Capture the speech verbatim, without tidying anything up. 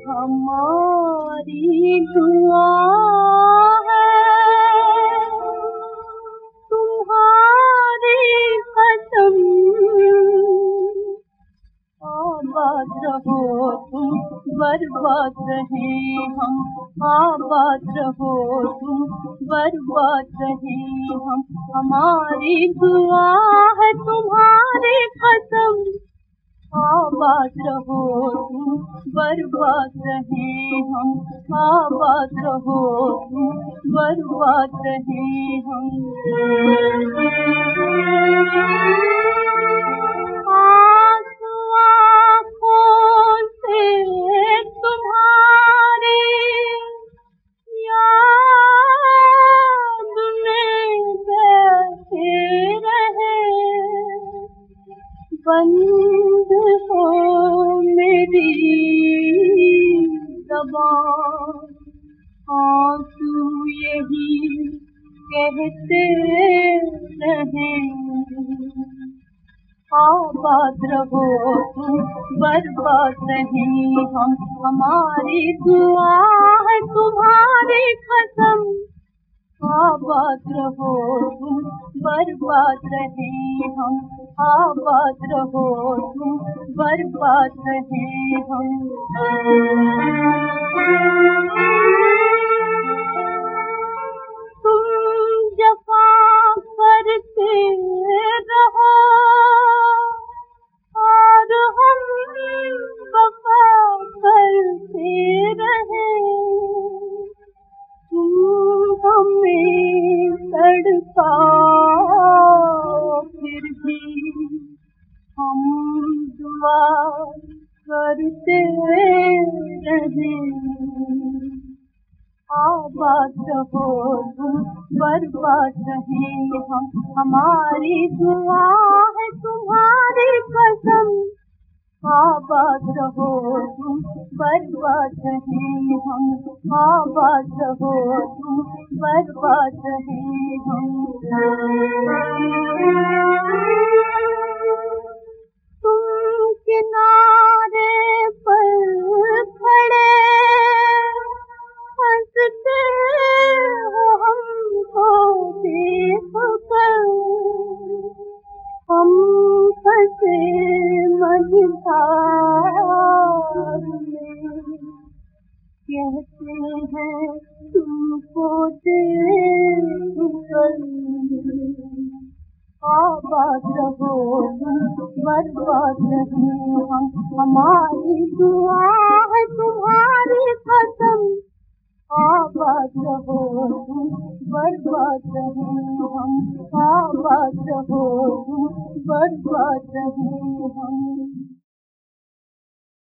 हमारी दुआ है तुम्हारी कसम, आबाद रहो तुम बर्बाद रहे हम, आबाद रहो तुम बर्बाद रहे हम। हमारी दुआ है तुम्हारी कसम, आबाद रहो तुम बर्बाद रहे हम, आबाद रहो तुम बर्बाद रहे हम। आंसू आँखों से तुम्हारी याद में बहते रहे, बंद हो मेरी ज़बान, आंसू यही कहते रहे, आबाद रहो तुम बर्बाद रहे हम। हमारी दुआ है तुम्हारी कसम, आबाद रहो तुम बर्बाद रहे हम, आबाद रहो तुम बर्बाद रहे हम। तुम जफा करते रहो और हम वफा करते रहे, तुम हमें तड़पाओ फिर भी हम दुआ करते रहे, आबाद रहो तुम बर्बाद रहे हम। हमारी दुआ है तुम्हारी कसम, आबाद रहो तुम बर्बाद रहे हम, आबाद रहो तुम बर्बाद रहे हम। तुम किनारे पर खड़े हंसते हो हमको देखकर, हम फंसे मझधार में, कहते हैं तुमको देखकर, आबाद रहो तुम बर्बाद रहे हम। हमारी दुआ है तुम्हारी कसम, आबाद रहो तुम बर्बाद रहे हम, आबाद रहो तुम बर्बाद रहे हम।